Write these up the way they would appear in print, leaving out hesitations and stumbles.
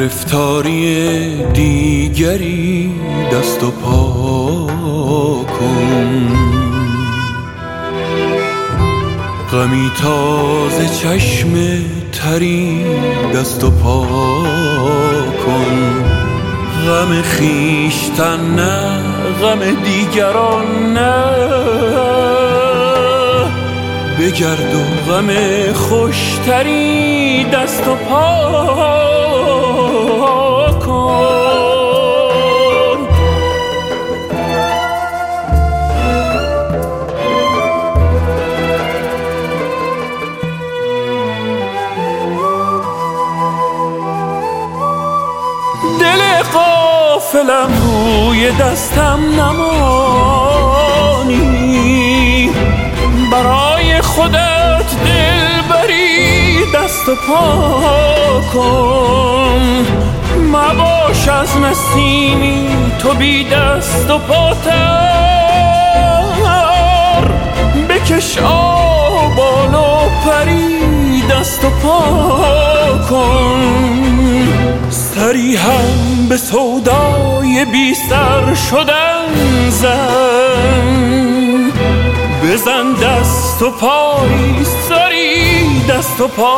گرفتاری دیگری دست و پا کن، غمی تازه چشم تری دست و پا کن. غم خویشتن نه، غم دیگران نه، بگرد و غم خوشتری دست و پا کن. دل غافلم روی دستم نمانی، برای خودت دل بری دست و پا کن. مباش از نسیمی تو بی دست و پاتر، بکش آبان و پری دست و پا کن. سری هم به سودای بی سر شدن زن، بزن دست و پایی سری دست و پا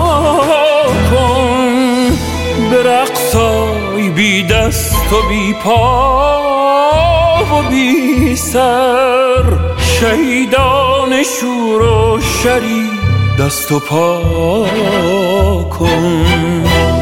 کن. به رقصای بی دست و بی پا و بی سر، شهیدان شور و شری دست و پا کن.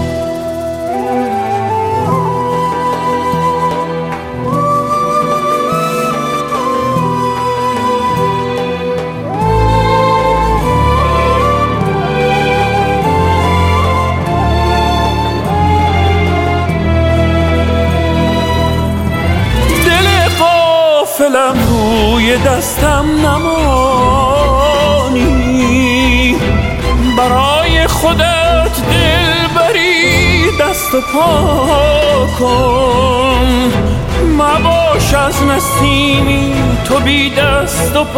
غافلم روی دستم نمانی، برای خودت دل بری دست و پا کن. مباش از نسیمی تو بی دست و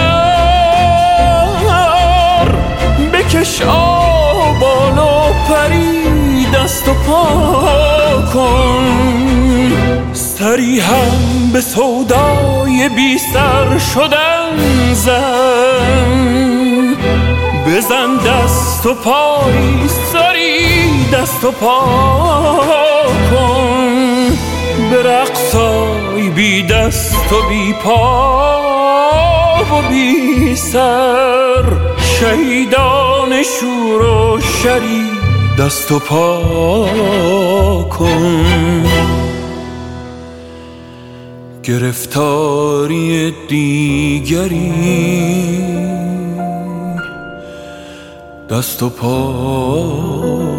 پاتر، بکش آبان و پری دست و پا کن. سری هم به سودای بی سر شدن زن، بزن دست و پایی سری دست و پا کن. به رقصای بی دست و بی پا و بی سر، شهیدان شور و شری دست و پا کن. گرفتاری دیگری دست و پا